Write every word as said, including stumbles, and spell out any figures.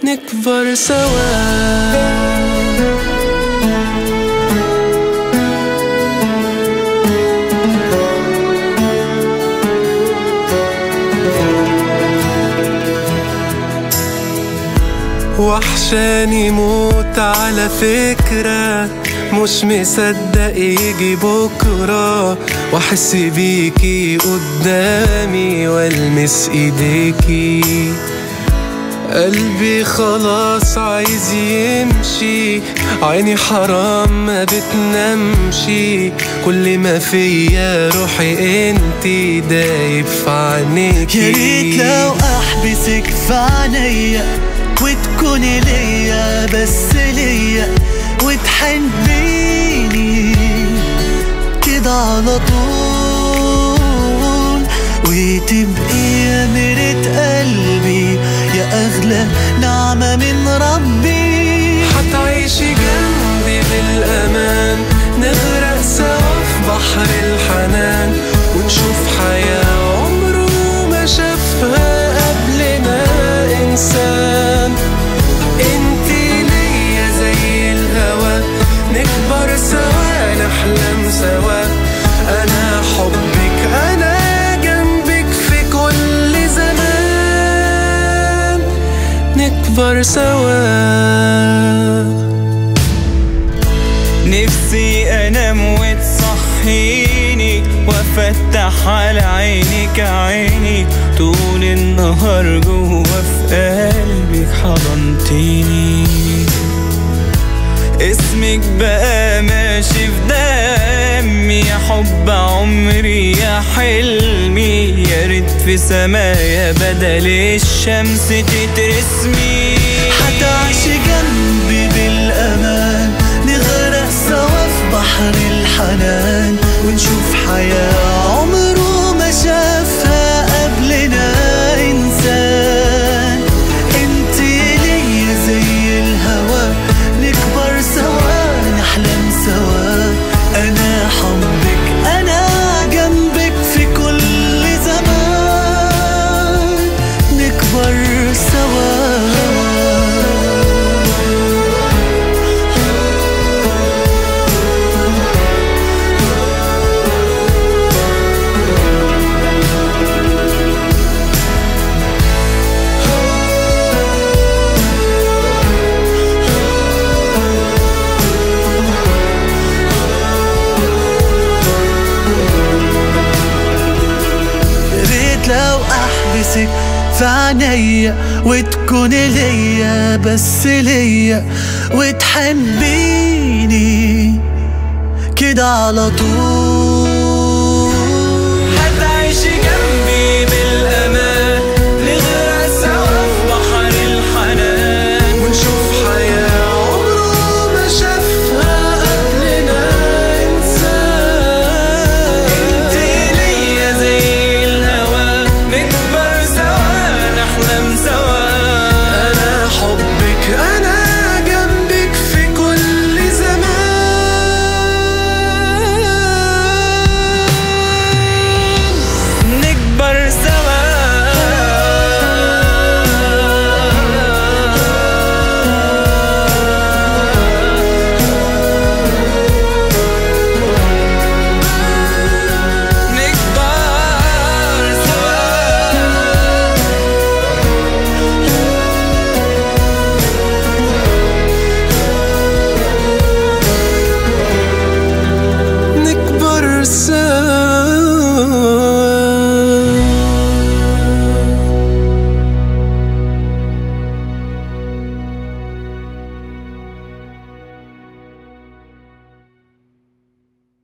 نكبر سوا. وحشاني موت على فكرة، مش مصدق يجي بكرة واحس بيكي قدامي والمس ايديكي. قلبي خلاص عايز يمشي، عيني حرام ما بتنامشي، كل ما فيا روحي انتي دايب في عينيكي. يا ريت لو احبسك في عينيا وتكوني ليا بس ليا، وتحبيني كده على طول، وتبقي يا مرة قلبي يا أغلى نعمة من ربي. هتعيشي جنبي بالأمان، نغرق سوا في بحر الحنان، ونشوف حياة عمره ما شافها قبلنا إنسان. انتي ليا زي الهوا، نكبر سوا نحلم سوا، أنا حبك أنا جنبك في كل زمان، نكبر سوا. نفسي أنام وتصحيني وافتح على عينك عيني، طول النهار جوا في قلبك حضنتيني. اسمك بقى ماشي في دمي، يا حب عمري يا حلمي، يا ريت في سمايا بدل الشمس تترسمي. هتعيشي جنبي بالأمان، نغرق سوا في بحر الحنان، ونشوف حياة عمره ما شافها قبلنا إنسان. انتي ليا زي الهوا، نكبر سوا نحلم سوا، أنا حبك أنا جنبك في كل زمان، نكبر سوا. لو احبسك في عينيا وتكوني ليا بس ليا، وتحبيني كده على طول. هتعيشي جنبي بالأمان، نغرق سوا في بحر الحنان، ونشوف حياة عمره ما شافها قبلنا إنسان. انتي ليا زي الهوا، نكبر سوا نحلم سوا، أنا حبك أنا جنبك في كل زمان، نكبر سوا. نكبر سوا. نكبر سوا.